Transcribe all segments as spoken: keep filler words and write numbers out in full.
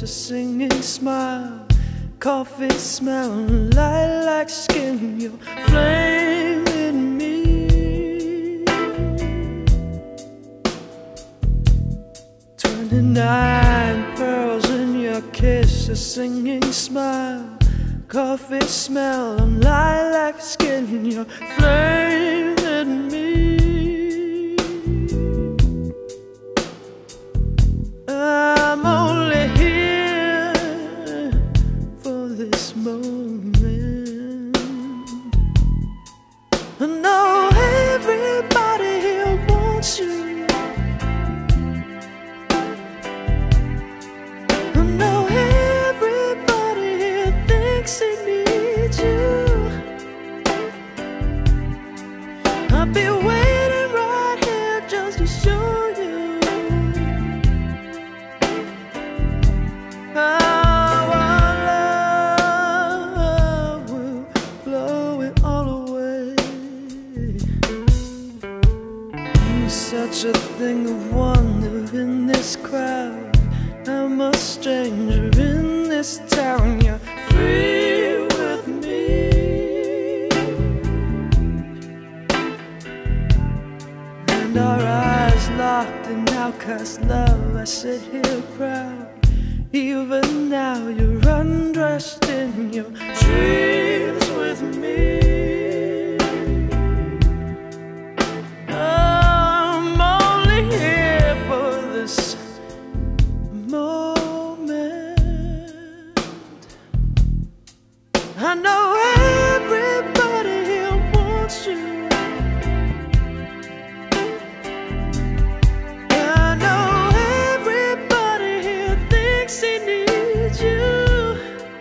singing smile, coffee smell, lilac skin, your flame in me. Twenty-nine pearls in your kiss, a singing smile, coffee smell, lilac skin, your flame in me. I'm only here for this moment. I know everybody here wants you. I know everybody here thinks he needs you. I'll be waiting right here just to show you how our love will blow it all away. You're such a thing of wonder in this crowd. I'm a stranger in this town. You're free with me, and our eyes locked in outcast love. I sit here proud. Even now you're undressed in your dreams with me. I'm only here for this moment. I know everybody here wants you. I know everybody here thinks he needs you.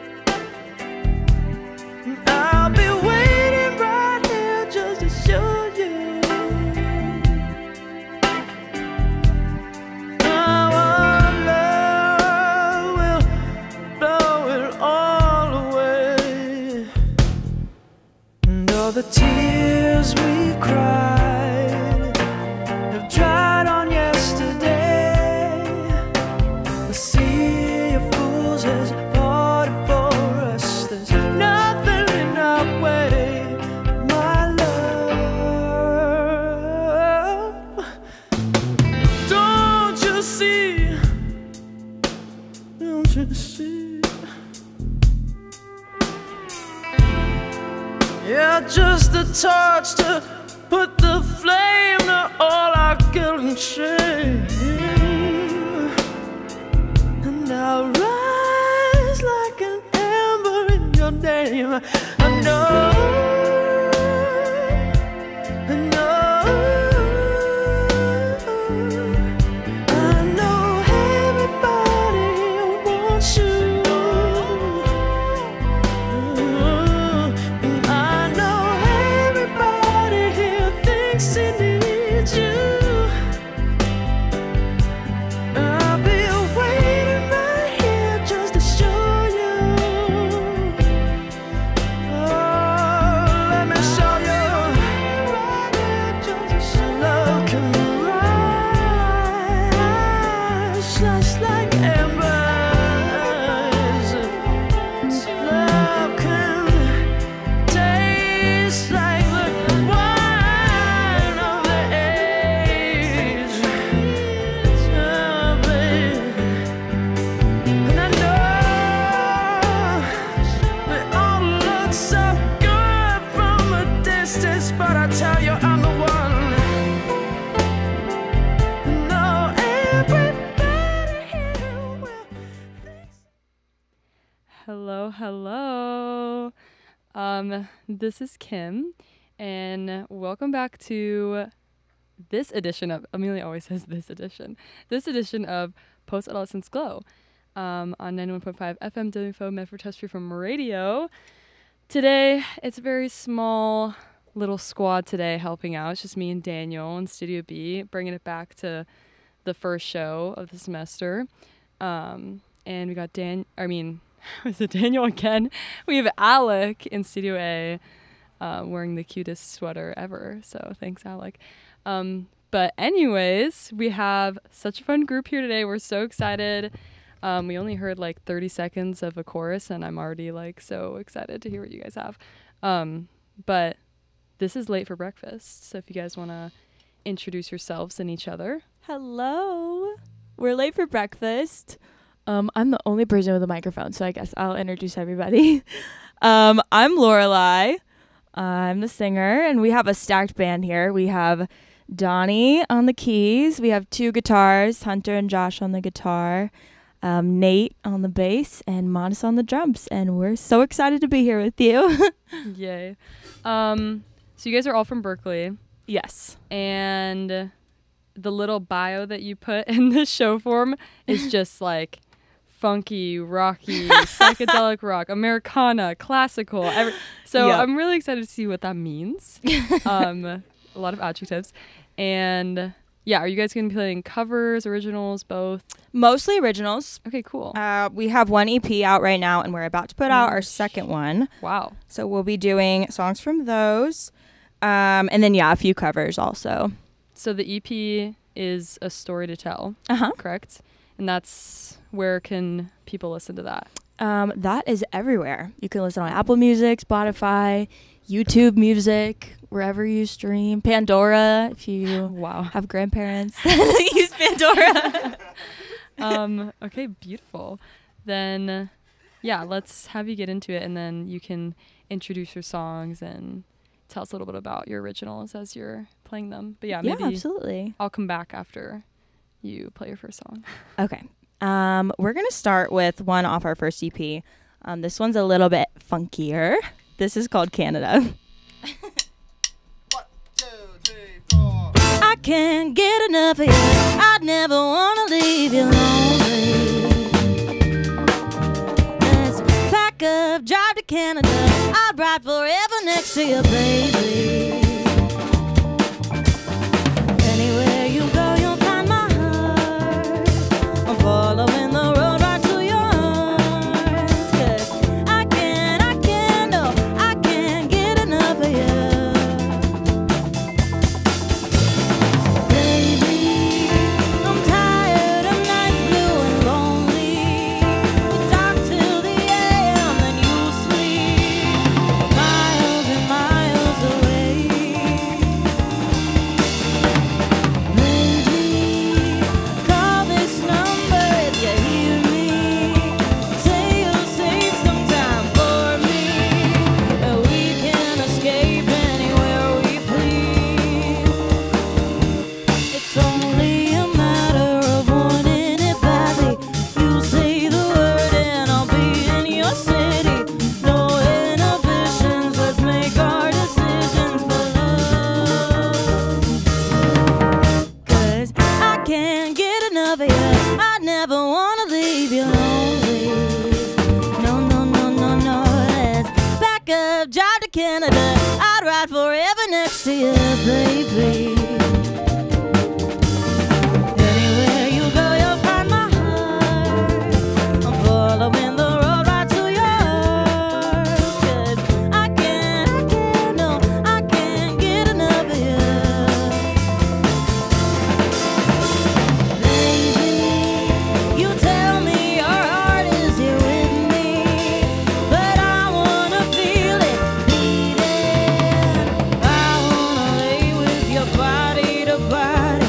I'll be waiting right here just to show you how our love will blow it all away. And all the tears we've cried have dried on yesterday. The sea of fools has parted for us. There's nothing in our way, my love. Don't you see? Don't you see? Yeah, just a torch to put the flame to all our guilt and shame. And I'll rise like an ember in your name. I know, I know, I know everybody here wants you. And I know everybody here thinks he needs you. I'll be waiting right here just to show you. Oh, let me show you. Love can rise just like embers. Love can taste like the wine of the age. Oh, baby. And I know they all look so good from a distance, but I tell you I'm the one. No, everybody here will think. Hello, hello. Um, this is Kim, and welcome back to this edition of, Amelia always says this edition, this edition of Post-Adolescence Glow um, on ninety-one point five F M W F O Medford Test Free from Radio. Today, it's a very small little squad today helping out. It's just me and Daniel in Studio B, bringing it back to the first show of the semester. Um, and we got Dan, I mean, is it Daniel again? We have Alec in Studio A, uh, wearing the cutest sweater ever. So thanks, Alec. Um, but anyways, we have such a fun group here today. We're so excited. Um, we only heard like thirty seconds of a chorus, and I'm already like so excited to hear what you guys have. Um, but this is Late for Breakfast, so if you guys want to introduce yourselves and each other. Hello. We're late for breakfast. Um, I'm the only person with a microphone, so I guess I'll introduce everybody. um, I'm Lorelai. I'm the singer, and we have a stacked band here. We have Donnie on the keys. We have two guitars, Hunter and Josh on the guitar, um, Nate on the bass, and Monis on the drums. And we're so excited to be here with you. Yay. Um, so you guys are all from Berkeley. Yes. And the little bio that you put in the show form is just like funky, rocky, psychedelic rock, Americana, classical. Every- so Yep. I'm really excited to see what that means. um, a lot of adjectives. And yeah, are you guys going to be playing covers, originals, both? Mostly originals. Okay, cool. Uh, we have one E P out right now, and we're about to put out our Nice. second one. Wow. So we'll be doing songs from those. Um, and then, yeah, a few covers also. So the E P is A Story to Tell, Uh-huh. correct? And that's where can people listen to that? Um, that is everywhere. You can listen on Apple Music, Spotify, YouTube Music, wherever you stream. Pandora, if you Wow. have grandparents that use Pandora. um, okay, beautiful. Then, uh, yeah, let's have you get into it, and then you can introduce your songs and tell us a little bit about your originals as you're playing them. But yeah, Yeah, maybe absolutely. I'll come back after you play your first song. Okay. Um, we're going to start with one off our first E P. Um, this one's a little bit funkier. This is called Canada. One, two, three, four. I can't get enough of you. I'd never want to leave you lonely. Let's pack up, drive to Canada. I'd ride forever next to you, baby. Anywhere you go, you'll find my heart. I'm following the road right to yours. 'Cause I can't, I can't, no, I can't get enough of you. Baby, I'm tired of nights blue and lonely. We talk till the A M then you sleep miles and miles away. Baby, call this number if you hear me. Say you'll save some time for me, and we can escape anywhere we please. It's only a matter of wanting it badly. You say the word and I'll be in your city. No inhibitions, let's make our decisions for love. 'Cause I can't get enough of you. I never wanna leave you lonely. No, no, no, no, no. Let's back up, drive to Canada. I'd ride forever next to you, baby. Anywhere you go, you'll find my heart. I'm following the road right to yours. 'Cause I can't, I can't, no, I can't get enough of you. Baby, you tell me your heart is here with me, but I wanna feel it beating. I wanna lay with your body to body.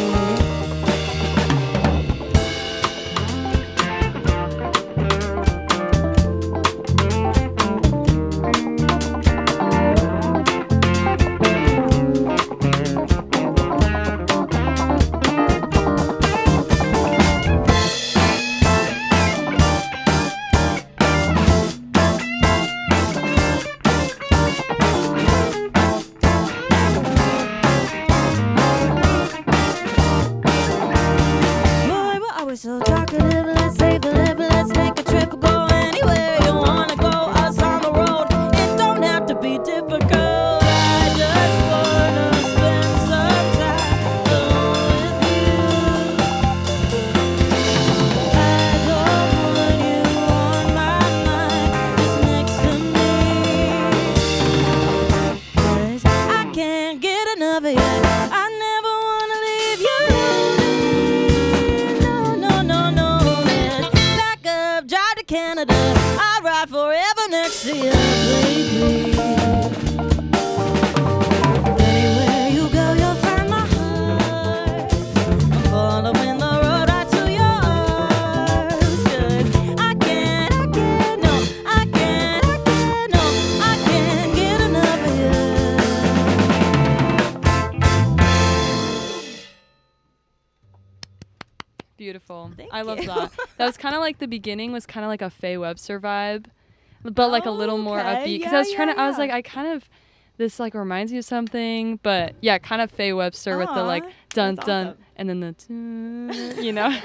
Boy, we're always so talkative. Let's save the live. Let's take a trip. Go anywhere you wanna go. Us on the road. It don't have to be difficult. I just wanna spend some time alone with you. I don't want you on my mind, just next to me. 'Cause I can't get enough of you. I never wanna leave you lonely. No, no, no, no. Let's back to you, baby. Anywhere you go, you'll find my heart. I'm following the road right to your arms. 'Cause I can't, I can't, no, I can't, I can't, no, I can't get enough of you. Beautiful. Thank I love you. that. That was kind of like the beginning was kind of like a Faye Webster vibe, but like a little more Okay, upbeat. Because yeah, I was trying yeah, to, I was yeah. like, I kind of, this like reminds me of something, but yeah, kind of Faye Webster with the like Aw, dun that's dun, awesome. and then the, dun, you know.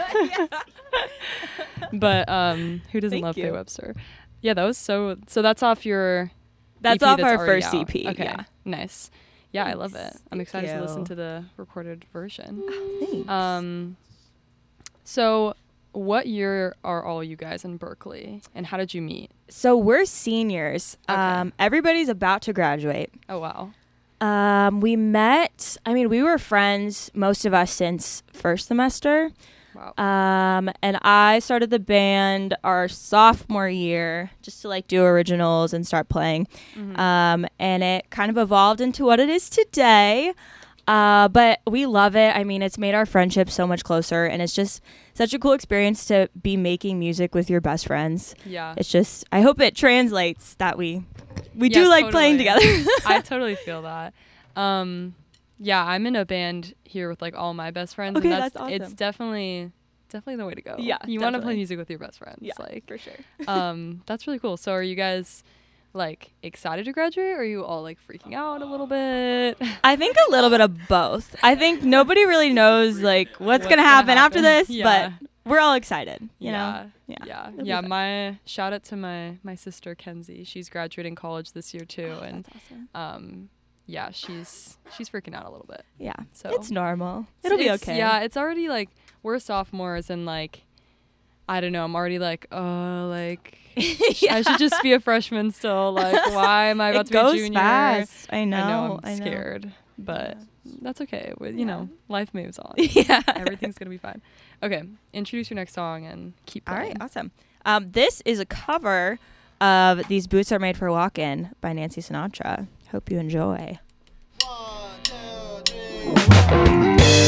But um, who doesn't Thank love Faye you. Webster? Yeah, that was so. So that's off your. That's E P off that's our already first out. E P. Okay, Yeah. nice. Yeah, I love it. Thanks. I'm Thank excited to listen you. to the recorded version. Thanks. Um, so what year are all you guys in Berkeley, and how did you meet? So we're seniors. Okay. Um, everybody's about to graduate. Oh wow. Um, we met. I mean, we were friends, most of us, since first semester. Wow. Um, and I started the band our sophomore year just to like do originals and start playing. Mhm. Um, and it kind of evolved into what it is today. Uh, but we love it. I mean, it's made our friendship so much closer, and it's just such a cool experience to be making music with your best friends. Yeah. It's just, I hope it translates that we we Yeah, do like playing totally. together. I totally feel that. Um, yeah, I'm in a band here with like all my best friends, Okay, and that's, that's it's awesome. definitely definitely the way to go. Yeah, you want to play definitely. music with your best friends. Yeah, like for sure. um, that's really cool. So are you guys like excited to graduate, or are you all like freaking out a little bit? I think a little bit of both. I think nobody really knows like what's, What's gonna, gonna happen, after happen. this, Yeah. but we're all excited. You yeah. know? Yeah. Yeah. Yeah. It'll be fun. My shout out to my my sister Kenzie. She's graduating college this year too, and That's awesome. um, yeah, she's she's freaking out a little bit. Yeah. So It's normal. It'll be it's- okay. Yeah, it's already like we're sophomores, and like I don't know, I'm already like, oh, like I should just be a freshman still. Like, why am I about it to be a goes junior? fast. I know. I know, I'm I know. scared, but that's okay. With you Yeah. know, life moves on. Yeah. Everything's gonna be fine. Okay, introduce your next song and keep All playing. right. Awesome. Um, this is a cover of "These Boots Are Made for Walking" by Nancy Sinatra. Hope you enjoy. One, two, three.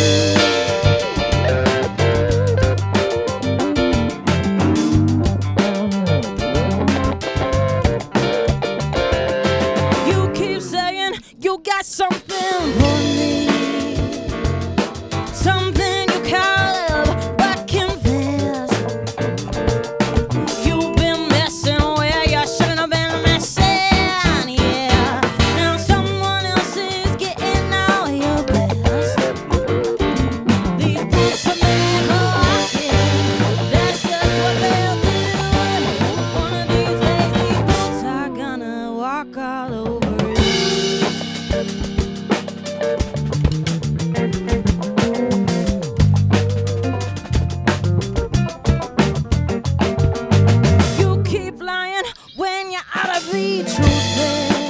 You keep saying you got something for me, something you can't live but confess. You've been messing where you shouldn't have been messing, yeah. Now someone else is getting all your best. These boots are made for walking, that's just what they'll do. One of these days, these boots are gonna walk all over you. You keep lying when you're out of the truth.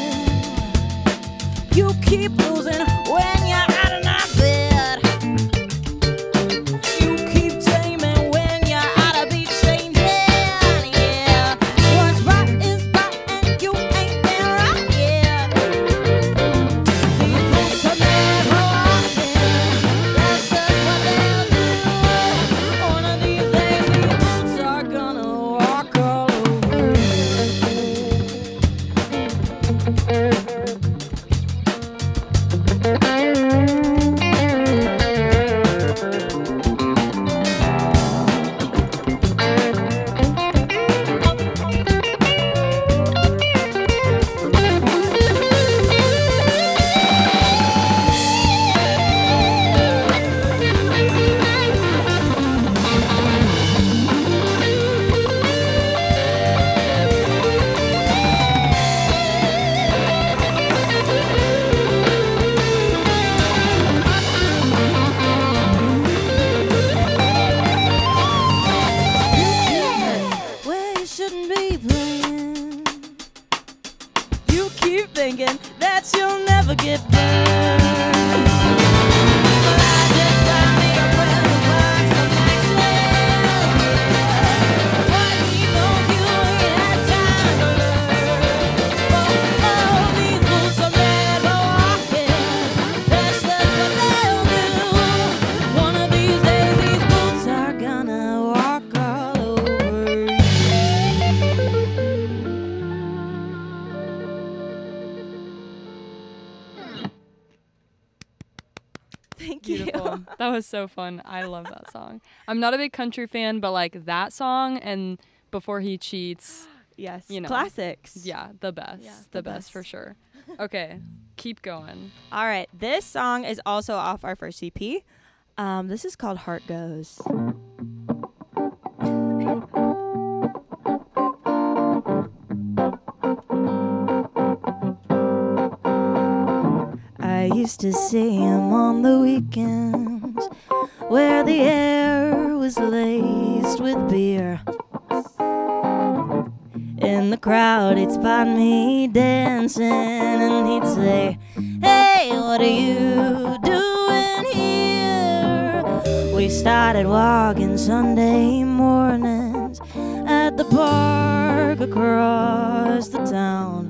You keep losing when you're out of my bed. You keep taming when you're out of beat changing. Yeah, what's right is right and you ain't been right yet. These boots are made for walking. That's just what they'll do. One of these days, these boots are gonna walk all over you. Where you shouldn't be playing. You keep thinking that you'll never get burned. But I just found me a friend who finds some actions. Why he knows you ain't had time to learn. Thank Beautiful. you. That was so fun. I love that song. I'm not a big country fan, but like that song and Before He Cheats, Yes. You know. Classics. yeah, the best. Yeah, the, the best. best. for sure. Okay, keep going. All right. This song is also off our first E P. Um, this is called Heart Goes. I used to see him on the weekends where the air was laced with beer. In the crowd, he'd spot me dancing and he'd say, "Hey, what are you doing here?" We started walking Sunday mornings at the park across the town.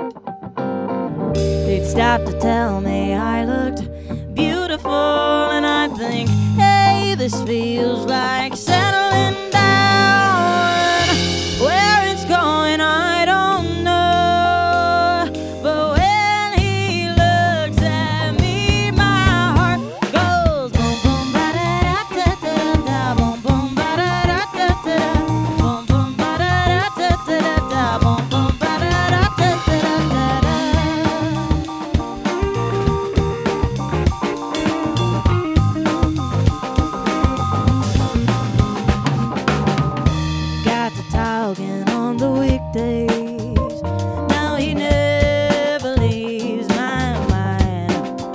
He'd stop to tell me I looked beautiful, and I'd think, hey, this feels like settling down. Where it's going, I don't know. But when he looks at me, my heart goes boom, boom, ba-da-da-da-da-da, boom, boom, ba-da-da-da-da-da, boom, boom, ba-da-da-da-da-da, boom, boom, ba-da-da-da-da-da-da. Got to talking on the weekdays. Now he never leaves my mind.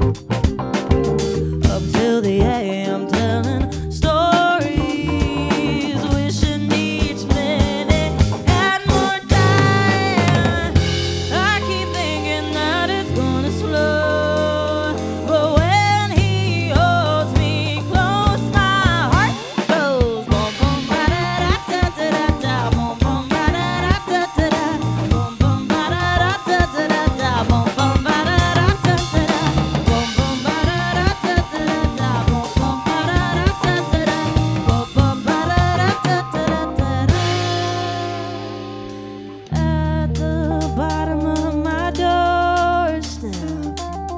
Up till the A M telling stories, wishing each minute had more time. I keep thinking that it's gonna slow, but when he holds me close, my heart goes boom, boom, ba-da-da-da-da-da, boom, boom, ba-da-da-da-da-da, boom, boom, ba-da-da-da-da-da, boom, boom, ba-da-da-da-da-da, boom, boom, ba-da-da-da-da-da, boom, boom, ba-da-da-da-da-da, boom, boom, ba-da-da-da-da-da. At the bottom of my doorstep,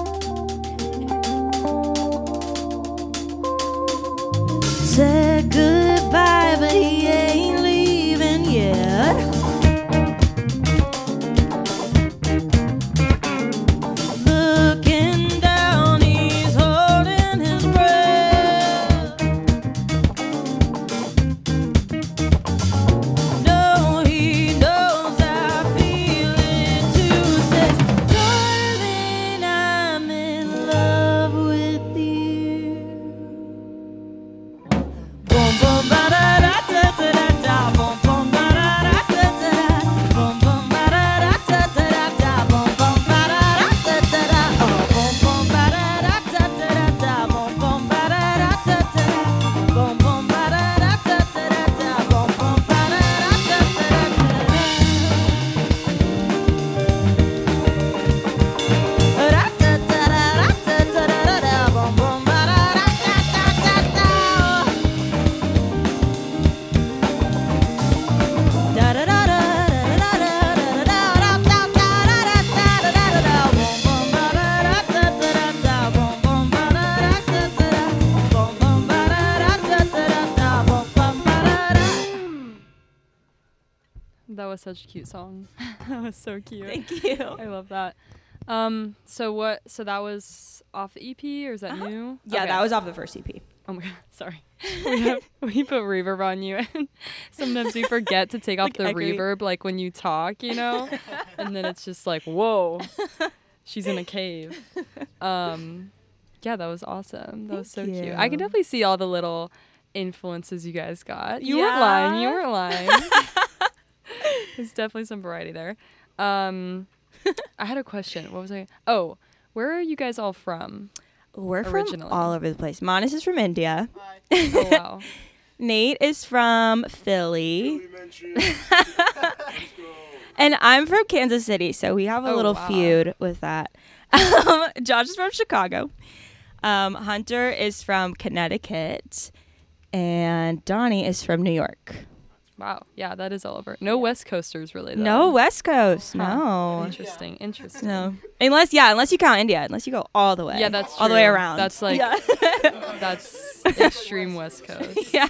said goodbye, but he ain't leaving yet. Looking down, he's holding his breath. No, he knows I feel it too. Says, darling, I'm in love with you. Boom, boom, ba-da-da-da-da-da, boom, boom, ba-da-da-da-da, boom, boom, ba-da-da-da-da-da, boom, boom, ba-da-da-da-da-da, oh, boom, boom, ba-da-da-da-da-da, boom, boom, ba-da-da-da-da, boom, boom, ba-da-da-da-da-da, boom, boom, ba-da-da-da-da-da, boom, boom, ba-da-da-da-da-da. That was such a cute song. That was so cute. Thank you. I love that. Um, so what? So that was off the E P, or is that Uh-huh. new? Yeah, Okay. that was off the first E P. Oh my god, sorry. we have we put reverb on you, and sometimes we forget to take off Like the echoey. reverb, like when you talk, you know, and then it's just like, whoa, she's in a cave. Um, yeah, that was awesome. That was so Thank cute. I can you. definitely see all the little influences you guys got. You weren't lying. You Yeah. weren't lying. There's definitely some variety there. Um, I had a question. What was I? Oh, where are you guys all from? We're Originally. from all over the place. Manas is from India. Hi. Oh wow. Nate is from Philly. Elementary. Let's go. And I'm from Kansas City, so we have a Oh, little wow. feud with that. Um, Josh is from Chicago. Um, Hunter is from Connecticut. And Donnie is from New York. Wow. Yeah, that is all over. No West Coasters really though. No West Coast. Huh. No. Interesting. Interesting. No. Unless yeah, unless you count India, unless you go all the way. Yeah, that's all the way true. around. That's like yeah. that's extreme West Coast. yeah.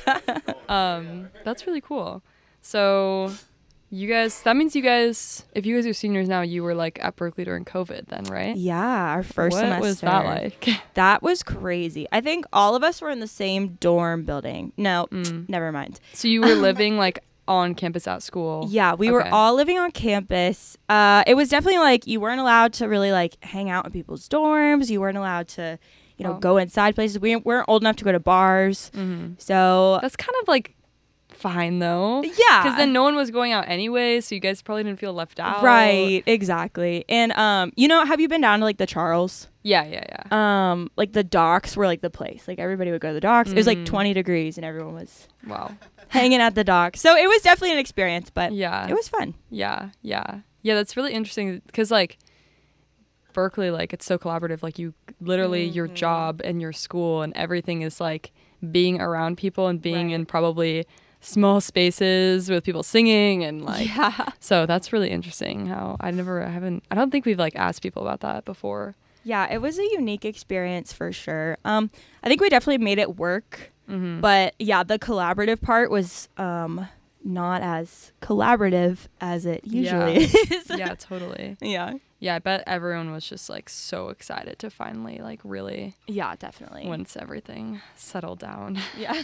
Um, that's really cool. So, you guys, that means you guys, if you guys are seniors now, you were like at Berkeley during COVID then, right? Yeah, our first what semester. was that like? That was crazy. I think all of us were in the same dorm building. No, Mm. never mind. So you were living like on campus at school. Yeah, we were Okay. all living on campus. Uh, it was definitely like you weren't allowed to really like hang out in people's dorms. You weren't allowed to, you know, Oh. go inside places. We weren't old enough to go to bars. hmm So That's kind of like fine though. yeah, Because then no one was going out anyway, so you guys probably didn't feel left out. right, exactly. And um, you know, have you been down to like the Charles? Yeah, yeah, yeah. Um, like the docks were like the place. Like everybody would go to the docks. It was like Mm. twenty degrees and everyone was Wow. hanging at the docks. So it was definitely an experience, but Yeah. it was fun. Yeah, yeah. Yeah, that's really interesting because, like, Berkeley, like, it's so collaborative. Like, you literally, your Mhm. job and your school and everything is, like, being around people and being Right. in probably small spaces with people singing and, like, yeah. so that's really interesting how I never, I haven't, I don't think we've, like, asked people about that before. Yeah, it was a unique experience for sure. Um, I think we definitely made it work. Mm-hmm. But yeah, the collaborative part was um not as collaborative as it usually is. yeah, totally. yeah. Yeah, I bet everyone was just, like, so excited to finally, like, really, Yeah, definitely. once everything settled down. yeah.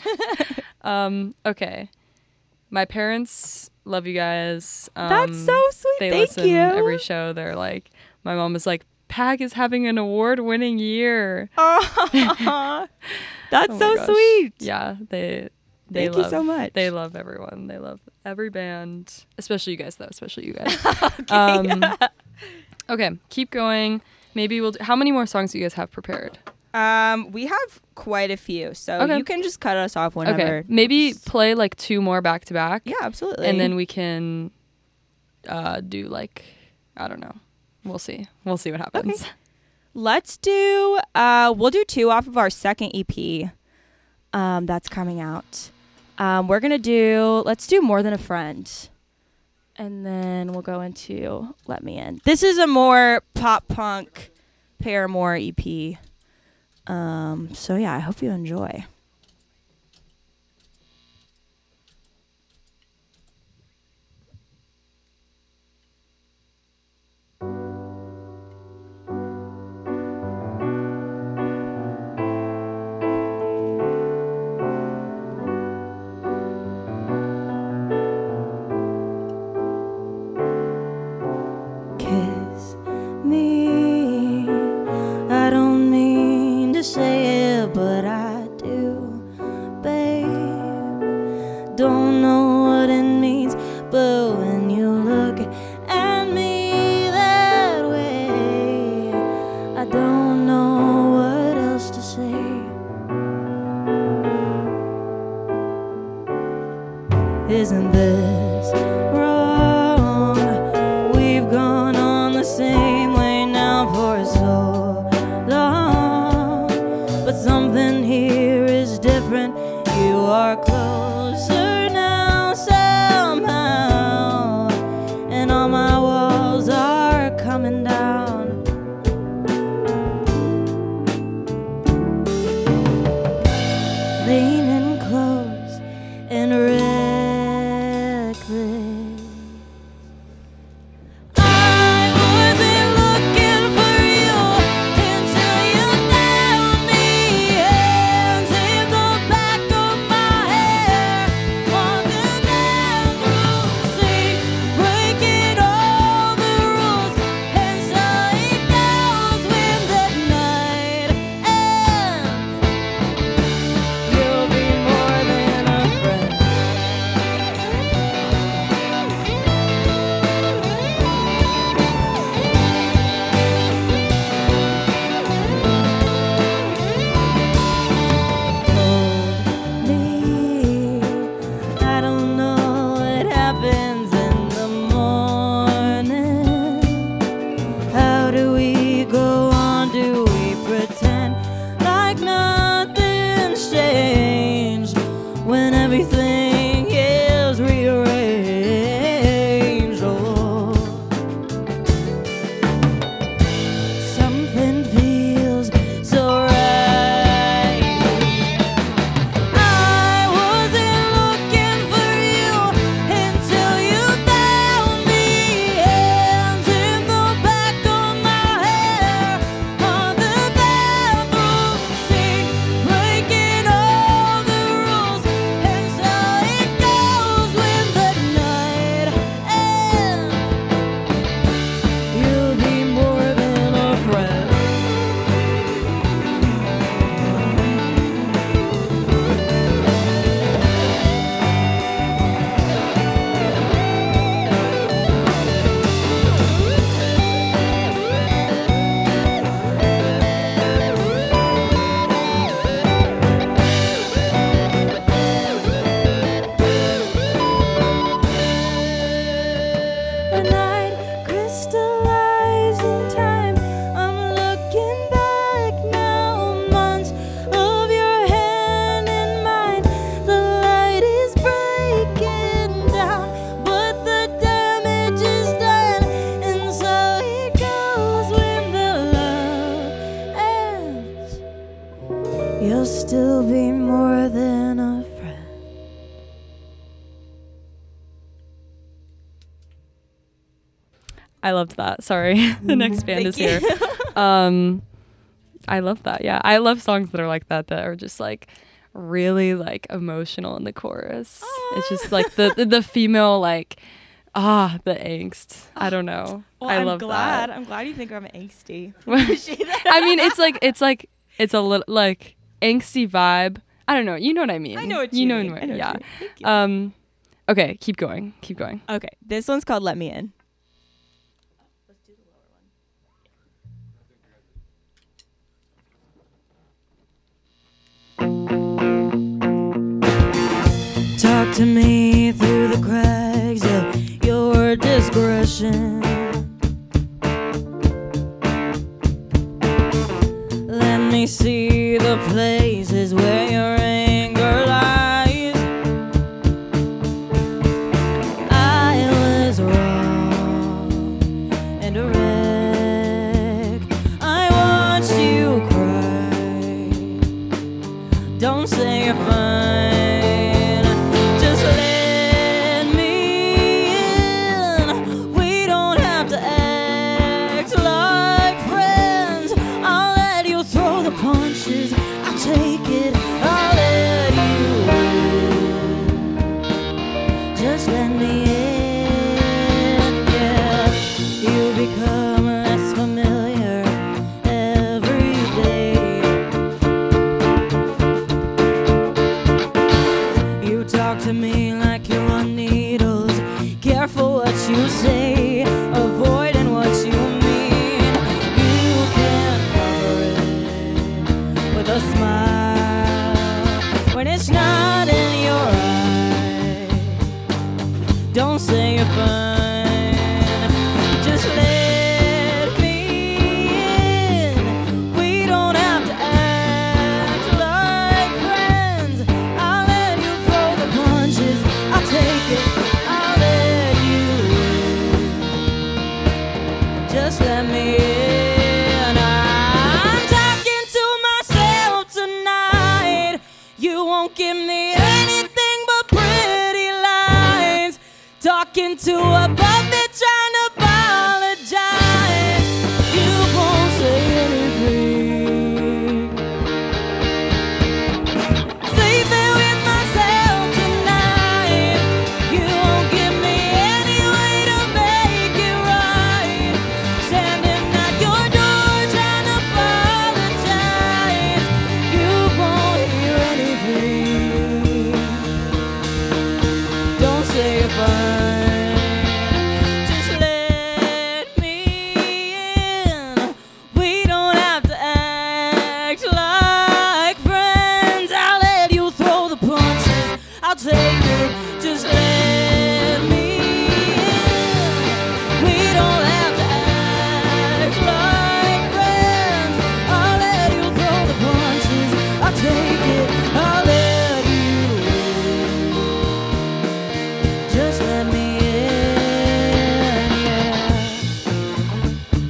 Um, okay. My parents love you guys. Um, That's so sweet. They Thank listen you. every show. They're like, my mom is like, Pack is having an award-winning year. Aw, that's Oh my so gosh. sweet. Yeah, they they Thank love you so much. they love everyone. They love every band, especially you guys though. Especially you guys. um, okay, keep going. Maybe we'll. Do, how many more songs do you guys have prepared? Um, we have quite a few, so Okay. you can just cut us off whenever. Okay, maybe Just- play like two more back to back. Yeah, absolutely. And then we can uh, do like, I don't know. We'll see. We'll see what happens. let's do. Uh, we'll do two off of our second E P. Um, that's coming out. Um, we're gonna do. Let's do More Than a Friend, and then we'll go into Let Me In. This is a more pop punk Paramore E P. Um, so yeah, I hope you enjoy. Kiss me. I don't mean to say it, but I do, babe. Don't know what it means, but when you look at me that way, I don't know what else to say. Isn't this wrong? We've gone on the same way now for so long, but something here is different. You are closer now somehow, and all my walls are coming down. Leaning close and reckless, I wasn't looking for you until you nailed me. Hands in the back of my hair, walking down through sink, breaking all the rules, and so it goes when the night ends. You'll be more than a friend. Hold me. I don't know what happens in the morning. How do we go on? Do we pretend like nothing's changed when everything is rearranged? you'll still be more than a friend. I loved that. Sorry. The next band is here. Um, I love that. Yeah. I love songs that are like that, that are just like really like emotional in the chorus. It's just like the, the, the female, like, ah, the angst. I don't know. Well, I I'm love glad. that. I'm glad you think I'm angsty. I mean, it's like, it's like, it's a little like angsty vibe. I don't know. You know what I mean. I know what you know mean. what- I know what yeah. you mean. Thank you. Um, okay. Keep going. Keep going. Okay, this one's called Let Me In. Talk to me through the cracks of your discretion. Let me see the places where your anger lies. I was wrong and a wreck. I watched you cry. Don't say you're fine. Just let me in. We don't have to act like friends. I'll let you throw the punches. I'll take it. I'll let you in. Just let me in. Yeah, you become less familiar every day. You talk to me like you're on needles. Careful what you say, avoiding what you mean. You can't cover it with a smile when it's not in your eye. Don't say you're fine. Just let me in. We don't have to act like friends. I'll let you throw the punches. I'll take it. I'll let you in. Just let me in. I'm talking to myself tonight. You won't give me anything but pretty lines. Talking to a puppet trying to apologize. You won't say anything. Sleeping with myself tonight. You won't give me any way to make it right. Standing at your door trying to apologize. You won't hear anything. Don't say you're fine. Just let me in. We don't have to act like friends. I'll let you throw the punches. I'll take it. Just let me in. We don't have to act like friends. I'll let you throw the punches. I'll take it. I'll let you in. Just let me in, yeah.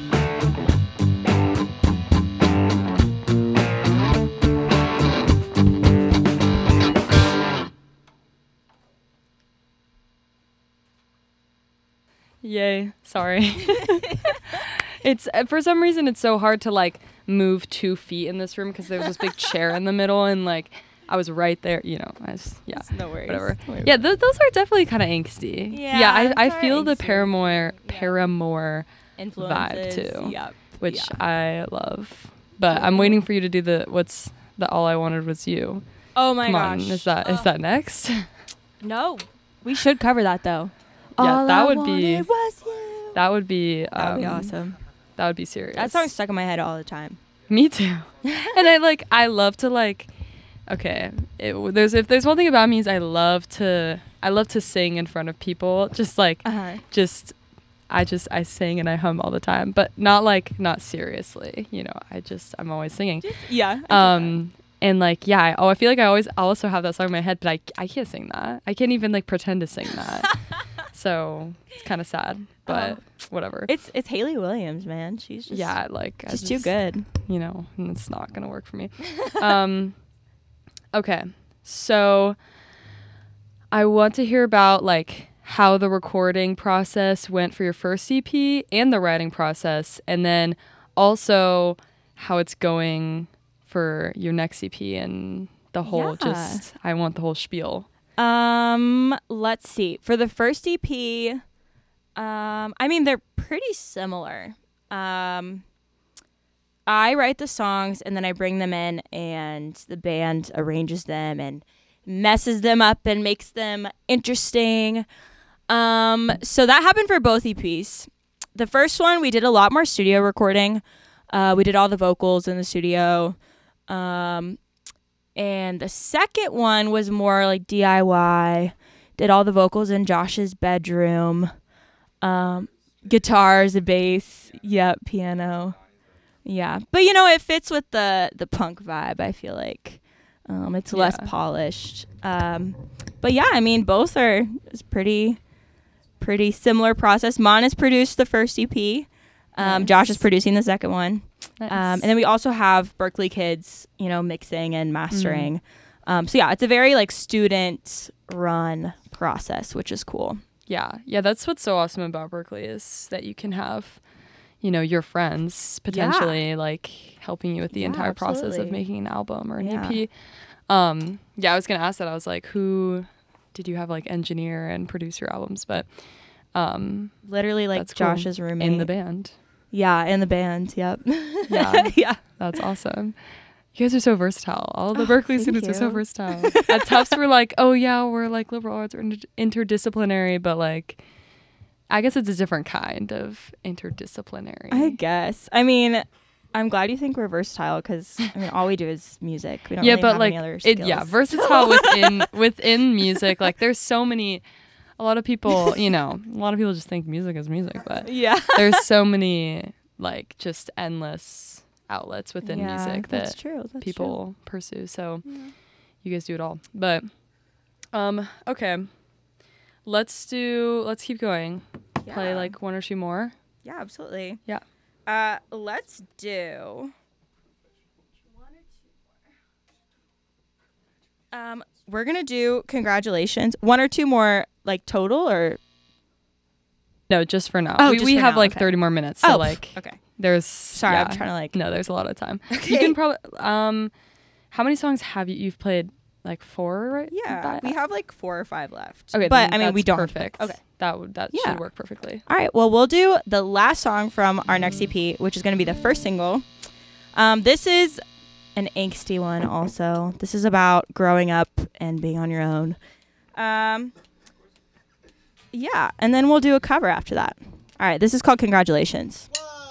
Yay. Sorry. It's uh, for some reason it's so hard to like move two feet in this room because there was this big chair in the middle and like I was right there, you know. I just, yeah, No worries. whatever. Don't worry Yeah, about th- those are definitely kind of angsty. Yeah, yeah. I, I it's feel the angsty. Paramore Yeah. Paramore it. vibe, Influences. too. Yep. which Yeah. I love. But I'm waiting for you to do the what's the all I wanted was you. Oh my Come gosh. on, is that is Oh. that next? No. We should cover that though. Yeah, All that I would be- wanted was you. That would be um, That would be awesome. That would be serious. That song's stuck in my head all the time. Me too. And I like I love to like okay, it, there's if there's one thing about me is I love to I love to sing in front of people. Just like Uh-huh. just I just I sing and I hum all the time, but not like not seriously, you know. I just I'm always singing. Yeah. Um and like yeah, I, oh I feel like I always I also have that song in my head, but I I can't sing that. I can't even like pretend to sing that. So it's kind of sad, but whatever. It's it's Haley Williams, man. She's just yeah, like I she's too just- good. you know, and it's not gonna work for me. um, Okay. So I want to hear about like how the recording process went for your first E P and the writing process, and then also how it's going for your next E P and the whole Yeah. just I want the whole spiel. Um, let's see. For the first E P, um, I mean they're pretty similar. Um, I write the songs and then I bring them in and the band arranges them and messes them up and makes them interesting. Um, so that happened for both E Ps. The first one we did a lot more studio recording. Uh, we did all the vocals in the studio. Um, and the second one was more like D I Y. Did all the vocals in Josh's bedroom. Um, guitars, a bass, yep, piano. Yeah, but you know, it fits with the the punk vibe. I feel like um, it's less Yeah. polished. Um, but yeah, I mean, both are it's pretty pretty similar process. Mon has produced the first E P. Um, Nice. Josh is producing the second one. Nice. Um, and then we also have Berkeley kids, you know, mixing and mastering. Um, so yeah, it's a very like student run process, which is cool. Yeah, yeah, that's what's so awesome about Berkeley is that you can have, you know, your friends potentially like helping you with the Yeah, entire process of absolutely. making an album or an Yeah. E P. Um, yeah, I was gonna ask that. I was like, who did you have like engineer and produce your albums? But um, Literally like That's cool. Josh's roommate. in the band, Yeah, in the band. Yep. Yeah. yeah. that's awesome. You guys are so versatile. All the Oh, Berkeley thank students are so you. versatile. At Tufts, we're like, oh yeah, we're like liberal arts or inter- interdisciplinary, but like, I guess it's a different kind of interdisciplinary. I guess. I mean, I'm glad you think we're versatile because I mean, all we do is music. We don't yeah, really but have like any other it, skills. yeah, versatile within within music. Like, there's so many. A lot of people, you know, a lot of people just think music is music, but yeah. there's so many like just endless outlets within Yeah, music that's that true. That's people pursue. So true. Yeah. you guys do it all. But um, okay, let's do. Let's keep going. Play Yeah. like one or two more. Yeah, absolutely. Yeah. Uh, let's do. Um, we're gonna do congratulations. One or two more, like total, or No, just for now. Oh, we just we for have now, like okay. thirty more minutes. So Oh, like, okay. there's. Sorry, yeah. I'm trying to like. No, there's a lot of time. You Okay. can probably. Um, how many songs have you? You've played like four, right? Yeah, That- we have like four or five left. Okay, but then I mean, we that's don't. Perfect. Okay. That would that Yeah. should work perfectly. All right. Well, we'll do the last song from our next E P, which is going to be the first single. Um, this is an angsty one. Also, this is about growing up and being on your own. Um, yeah, and then we'll do a cover after that. All right. This is called Congratulations.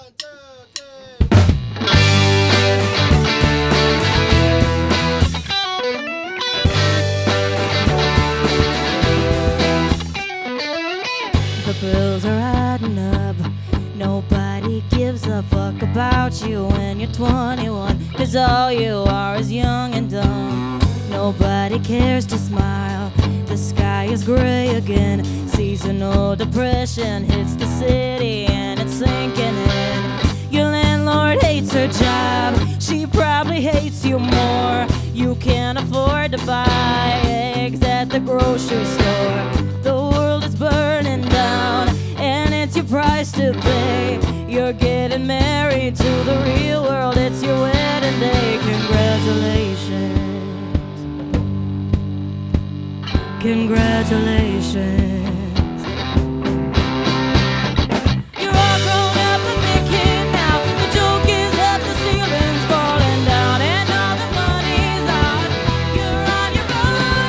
The bills are adding up. Nobody gives a fuck about you when you're twenty-one. Cause all you are is young and dumb. Nobody cares to smile. The sky is gray again. Seasonal depression hits the city and it's sinking in. Your landlord hates her job. She probably hates you more. You can't afford to buy eggs at the grocery store. The world is burning down and it's your price to pay. You're getting married to the real world. It's your wedding day. Congratulations. Congratulations. You're all grown up and big kid now. The joke is that the ceiling's falling down and all the money's out. You're on your own,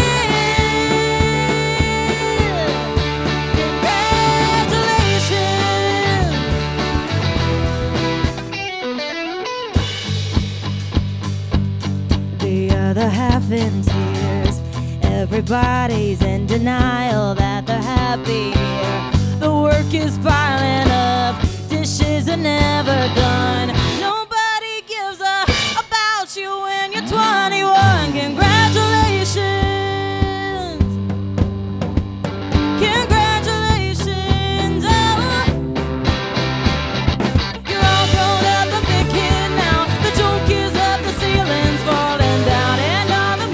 kid. Congratulations. The other half in tears. Everybody's in denial that they're happy here. The work is piling up, dishes are never done. Nobody gives a about you when you're twenty-one. Congratulations. Congratulations. Oh. You're all grown up, a big kid now. The joke is that the ceiling's falling down and all the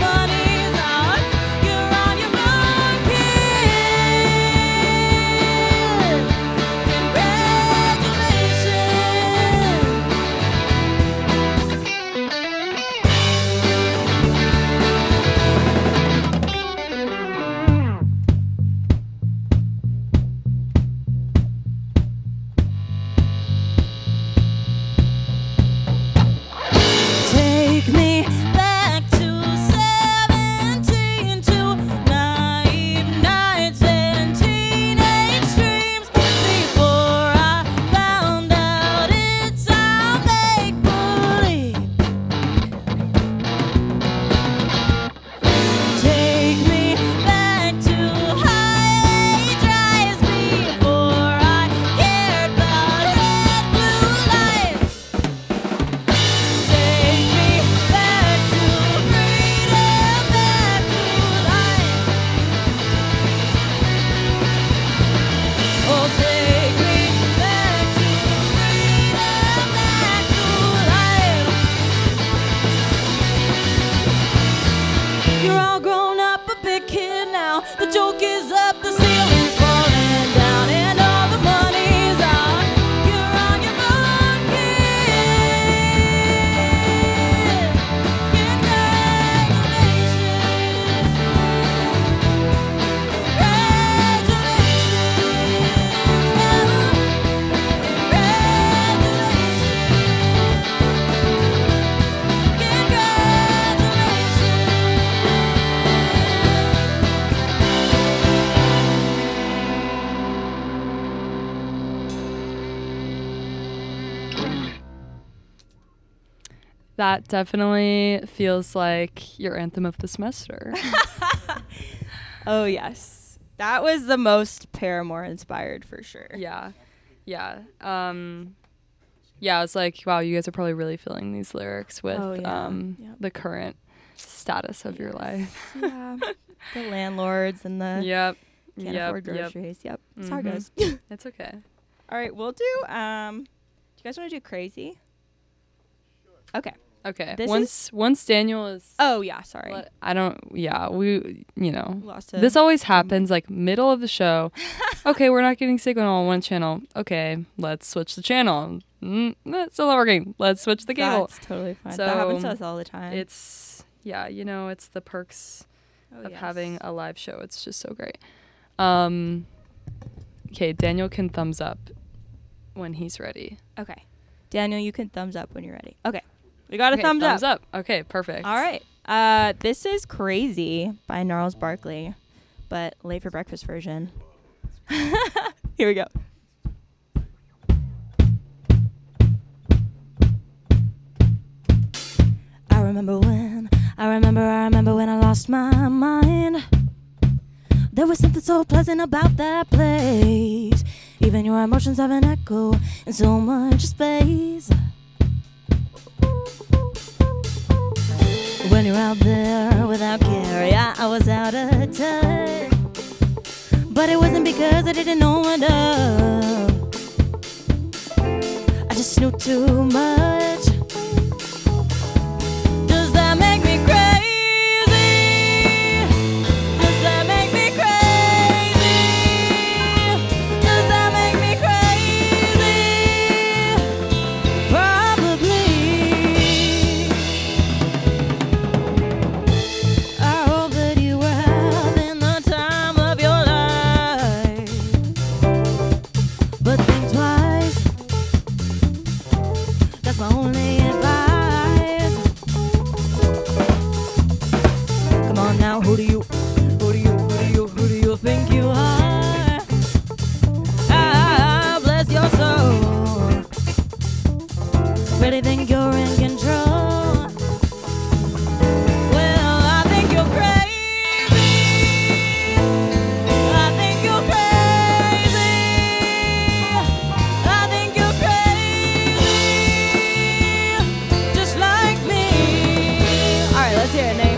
That definitely feels like your anthem of the semester. Oh yes, that was the most Paramore inspired for sure. Yeah. Yeah. Um yeah, I was like, wow, you guys are probably really feeling these lyrics with Oh, yeah. um Yep. the current status of your life. Yeah, the landlords and the Yep. can't yep. afford Yep. groceries. Yep, that's how it Mhm. goes. It's okay. All right, we'll do. Um, do you guys want to do crazy? Okay. Okay. This once once Daniel is Oh yeah, sorry. let- I don't yeah, we you know. Lost a, This always happens like middle of the show. Okay, we're not getting signal on one channel. Okay, let's switch the channel. Mm, that's still not working. Let's switch the cable. That's totally fine. that happens to So, us all the time. It's yeah, you know, it's the perks oh, of yes. having a live show. It's just so great. Um okay, Daniel can thumbs up when he's ready. Okay, Daniel, you can thumbs up when you're ready. Okay, we got a Okay, thumbs, thumbs up. up. Okay, perfect. All right. Uh, this is Crazy by Gnarls Barkley, but late for breakfast version. Here we go. I remember when, I remember, I remember when I lost my mind. There was something so pleasant about that place. Even your emotions have an echo in so much space. When you're out there without care, yeah, I was out of touch. But it wasn't because I didn't know enough. I just knew too much. Does that make me crazy? Does that make me crazy? Does that make me crazy? Probably. I hope that you were having the time of your life. But think twice. That's my only advice. Come on now, who do you, who do you, who do you, who do you think you are? Ah, bless your soul. Really think you're in control? Well, I think you're crazy. I think you're crazy. I think you're crazy. Just like me. All right, let's hear it, Nate.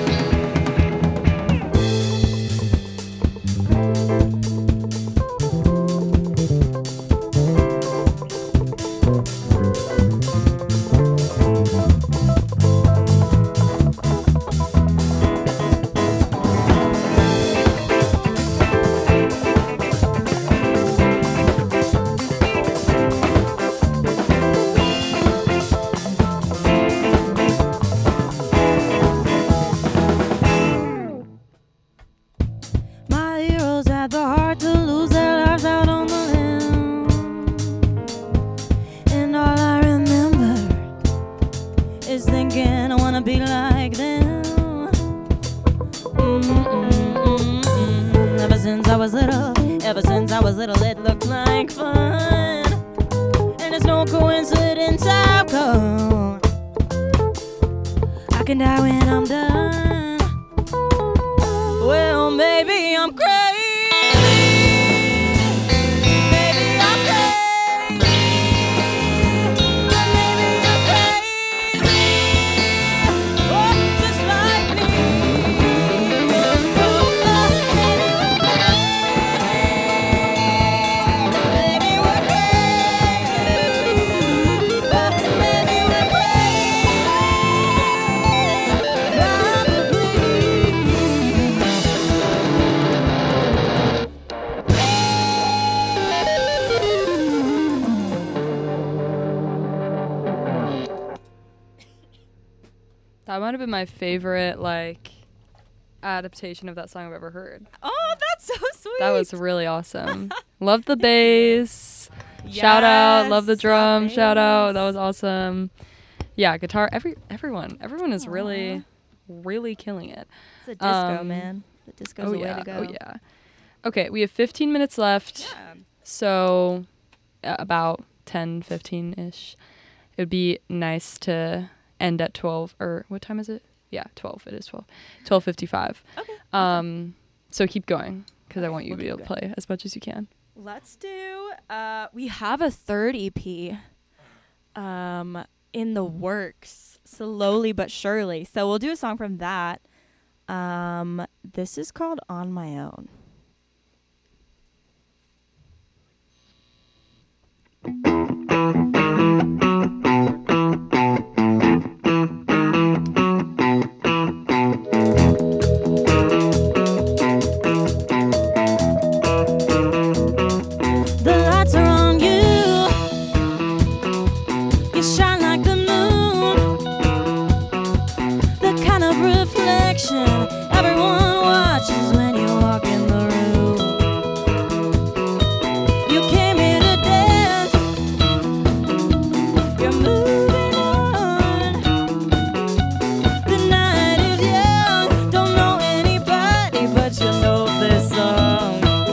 My heroes had the heart to lose their lives out on the limb. And all I remember is thinking I wanna be like them. Mm-mm-mm-mm. Ever since I was little, ever since I was little, it looked like fun. And it's no coincidence how come I can die when I'm done. Well, maybe I'm crazy. Maybe I'm crazy. Maybe I'm crazy. Oh, just like me. Oh, maybe we're crazy. Maybe we're That might have been my favorite like adaptation of that song I've ever heard. Oh, that's so sweet. That was really awesome. Love the bass. Shout out. Love the Yes, drum. that Shout out. bass. That was awesome. Yeah, guitar. Every everyone. Everyone is Aw. really, really killing it. It's a disco, Um, man. The disco's oh the way yeah. to go. Oh yeah. Okay, we have fifteen minutes left. Yeah. So uh, about ten, fifteen ish. It would be nice to end at twelve, or what time is it? Yeah, twelve. It is twelve. twelve fifty-five. Okay. Um, so keep going because I Okay, want you we'll to be keep able to play as much as you can. Let's do. Uh, we have a third E P, um, in the works, slowly but surely. So we'll do a song from that. Um, this is called "On My Own." The lights are on you. You shine like the moon. The kind of reflection everyone watches when you walk in the room. You came here to dance. You're moving on. The night is young. Don't know anybody, but you know this song.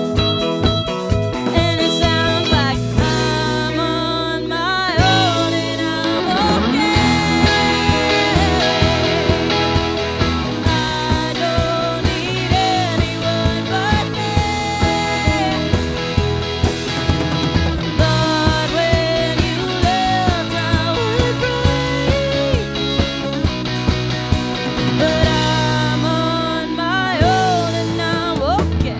And it sounds like I'm on my own and I'm okay. I don't need anyone but me. But when you left, I was brave. But I'm on my own and I'm okay.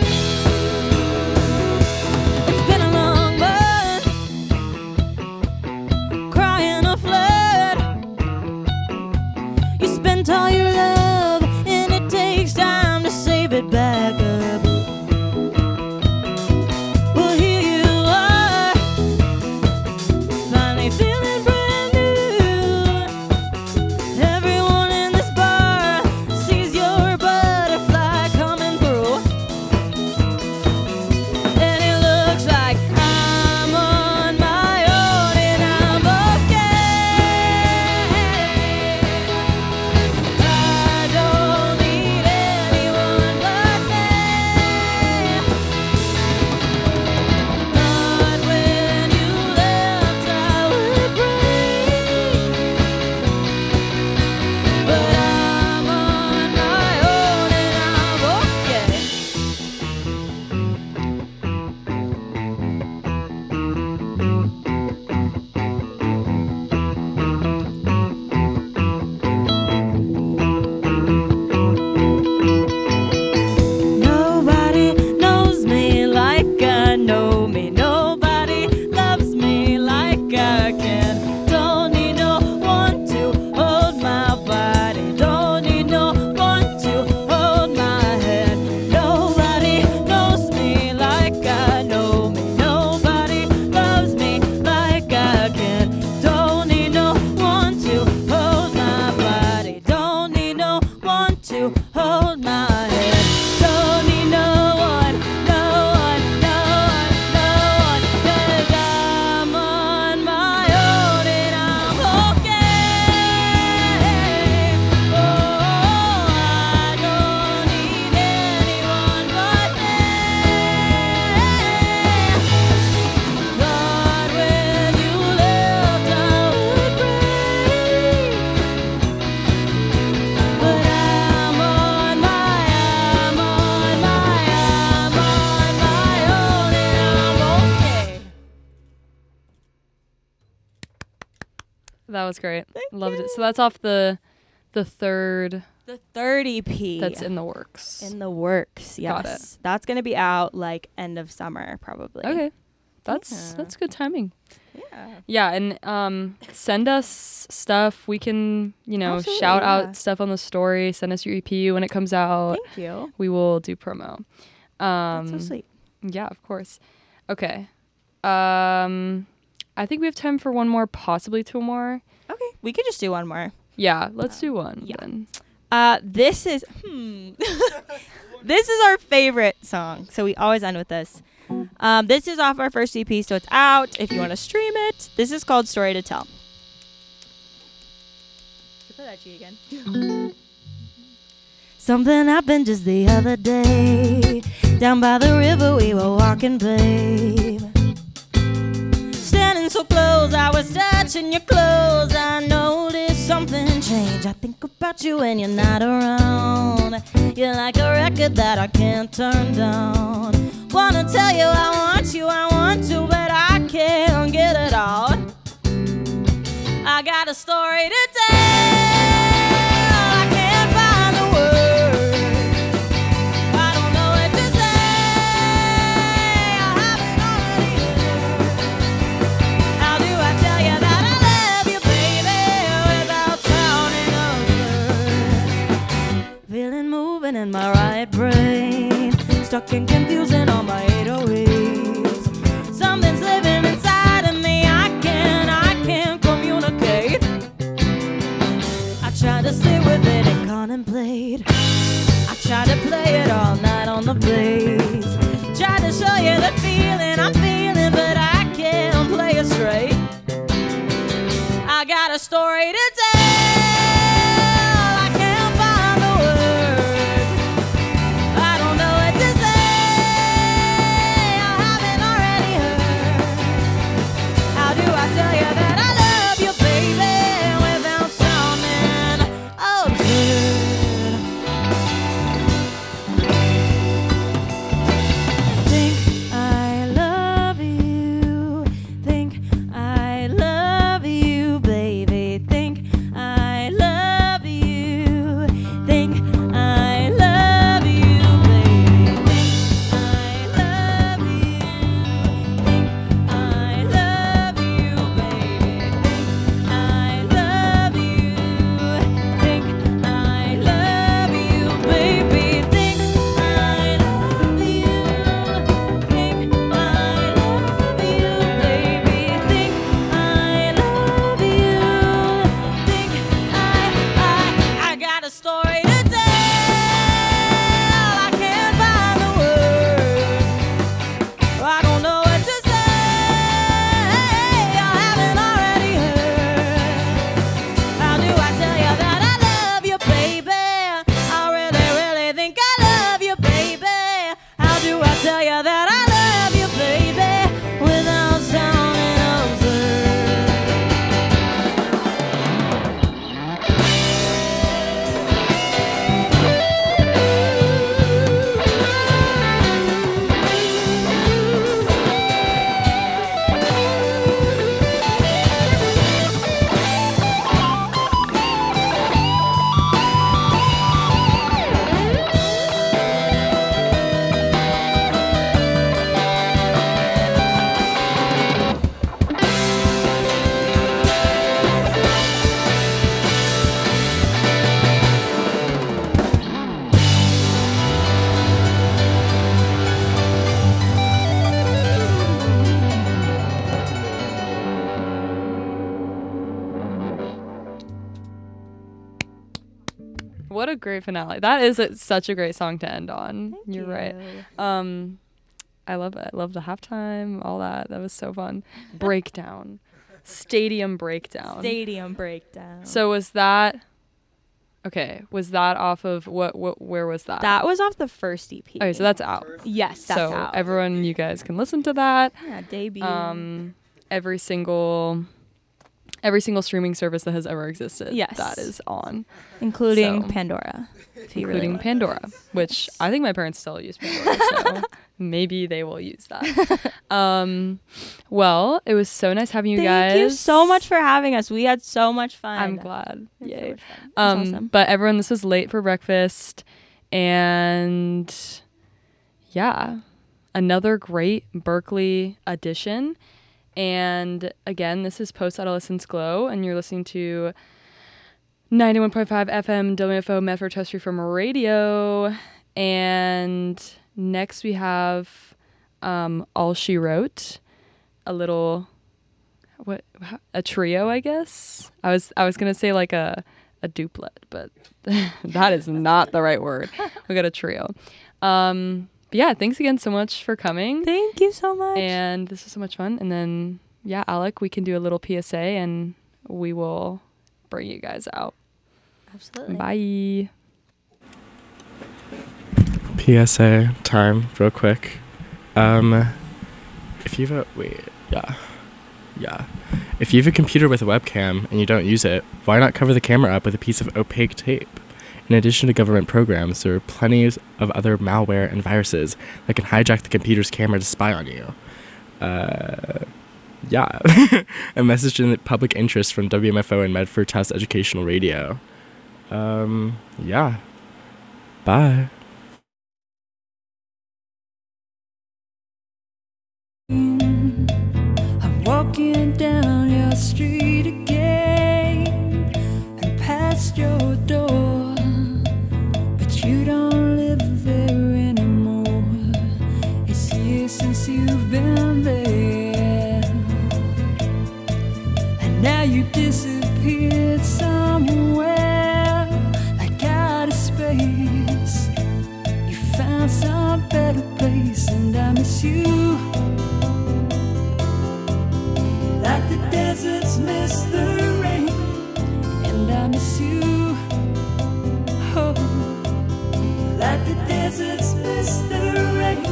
It's been a long month, crying a flood. You spent all your love, and it takes time to save it back up. Well, here you are, finally feeling brand new. Everyone in this bar sees your butterfly coming through. And it looks like I'm on my own and I'm okay. I don't need anyone but me. But when you left, I was brave. But I'm on my own and I'm okay. Nobody knows me like I know me. Nobody loves me like I can. Don't need no one to hold my body. Don't need no one to hold my head. Nobody knows me like I know me. Nobody loves me like I can. Don't need no one to hold my body. Don't need no one to hold my head. Don't need no one, no one, no one, no one. 'Cause I'm on my own and I'm okay. Oh, I don't need anyone but me. But when you left, I was brave. But I'm on my, I'm on my, I'm on my own and I'm okay. That was great. Thank Loved you. it. So that's off the the third The third E P that's in the works. in the works. Yes, Got it. that's gonna be out like end of summer probably. Okay. That's Yeah. that's good timing. Yeah. Yeah, and um send us stuff. We can, you know, Absolutely, shout yeah. out stuff on the story. Send us your E P when it comes out. Thank you. We will do promo. Um That's so sweet. Yeah, of course. Okay. Um I think we have time for one more, possibly two more. Okay, we could just do one more. Yeah, let's do one yeah. then. Uh, this is hmm. This is our favorite song, so we always end with this. Um, this is off our first E P, so it's out. If you want to stream it, this is called "Story to Tell." Play that G again. Something happened just the other day. Down by the river we were walking, babe. Standing so close, I was touching your clothes. I noticed something change. I think about you when you're not around. You're like a record that I can't turn down. Wanna tell you I want you, I want to, but I can't get it out. I got a story to tell. I can't find the words. I don't know what to say. I haven't already heard. How do I tell you that I love you, baby, without sounding absurd? Feeling moving in my right brain, stuck and confusing on my eight oh eights. Something's living inside of me. I can't, I can't communicate. I try to sit with it and contemplate. I try to play it all night on the bass. Try to show you the feeling I'm feeling, but I can't play it straight. I got a story to tell. I can't find the words. I don't know what to say. I haven't already heard. How do I tell you that I love you, baby, without sounding absurd? Think I love you. Think I love you, baby. Think I love you. Think I love you, baby. Think I love you. Think I love you, baby. Think I love you. Think I love you, baby. Think I love you. Think I love you, baby. Think I love you. Think I, I, I got a story to tell. I can't find the words. I don't know what to say. I haven't already heard. How do I tell you that I love you, baby? I really, really think I love you, baby. How do I tell you that I love you, baby, without sounding absurd? What a great finale. That is a, such a great song to end on. Thank You're you. right. Um, I love it. I love the halftime, all that. That was so fun. Breakdown. Stadium breakdown. Stadium breakdown. So was that okay, was that off of what what where was that? that was off the first E P. Okay, so that's out. yes, that's so out. everyone, you guys can listen to that. yeah, debut. Um every single every single streaming service that has ever existed. Yes. That is on. including so- Pandora. If you really Including want. Pandora, which I think my parents still use Pandora, so maybe they will use that. Um, well, it was so nice having you Thank guys. you so much for having us. We had so much fun. I'm glad. We had so Yay. much fun. It was Um, awesome. But everyone, this was Late for Breakfast, and yeah, another great Berkeley edition. And again, this is Post Adolescence Glow, and you're listening to ninety-one point five F M W F O Medford Terrestrial from Radio. And next we have um, All She Wrote, a little what a trio, I guess. I was I was gonna say like a a duplet, but that is not the right word. We got a trio. Um, but yeah, thanks again so much for coming. Thank you so much. And this was so much fun. And then yeah, Alec, we can do a little P S A and we will bring you guys out. Absolutely. Bye. P S A time, real quick. Um, if you've a, wait, yeah, yeah. If you have a computer with a webcam and you don't use it, why not cover the camera up with a piece of opaque tape? In addition to government programs, there are plenty of other malware and viruses that can hijack the computer's camera to spy on you. Uh, yeah. A message in the public interest from W M F O and Medford Test Educational Radio. Um, yeah. Bye. I'm walking down your street again and past your door, but you don't live there anymore. It's years since you've been there, and now you disappeared somewhere like out of space. You found some better place, and I miss you. Like the deserts miss the rain, and I miss you. Oh, like the deserts miss the rain.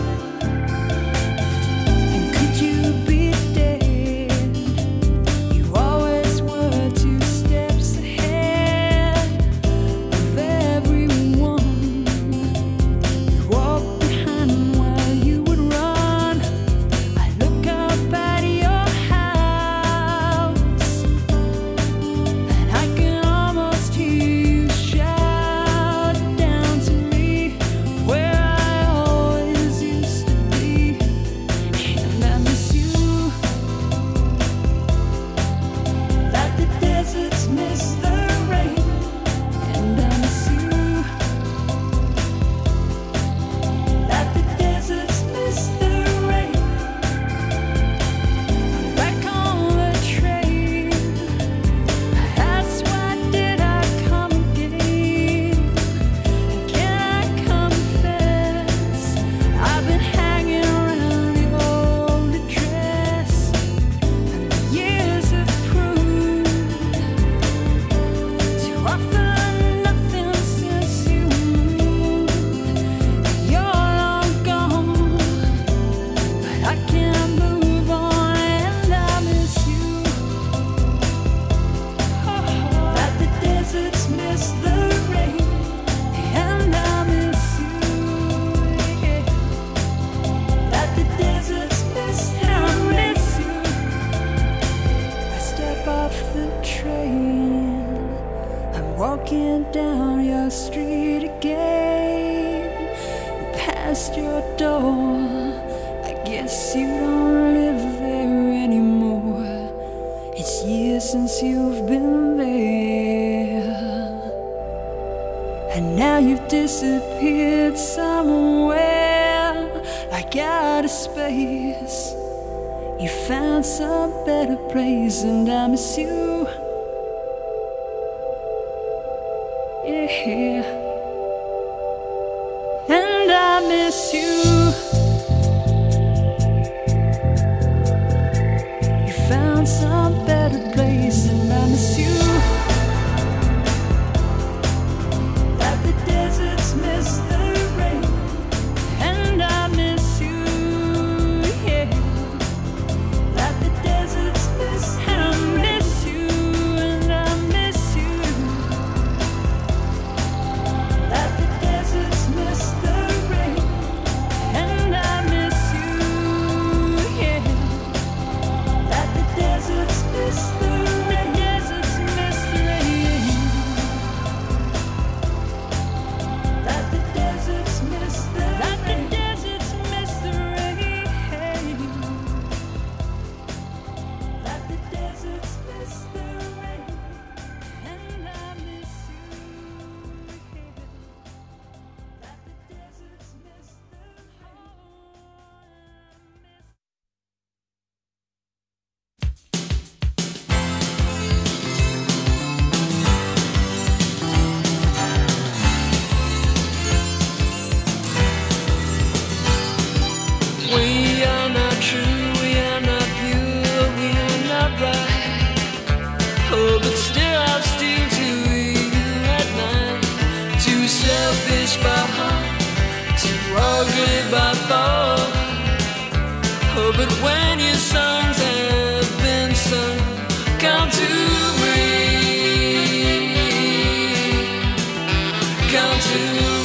And could you be dead? You always were two steps ahead of everyone. You walked behind them while you would run. I look up at your walking down your street again, past your door. I guess you don't live there anymore. It's years since you've been there, and now you've disappeared somewhere like out of space. You found some better place, and I miss you. Yeah, and I miss you. You found some better place, and I miss you. Like the deserts miss the rain, and I miss you. Yeah, like the deserts miss the rain. By fall. Oh, but when your songs have been sung, come to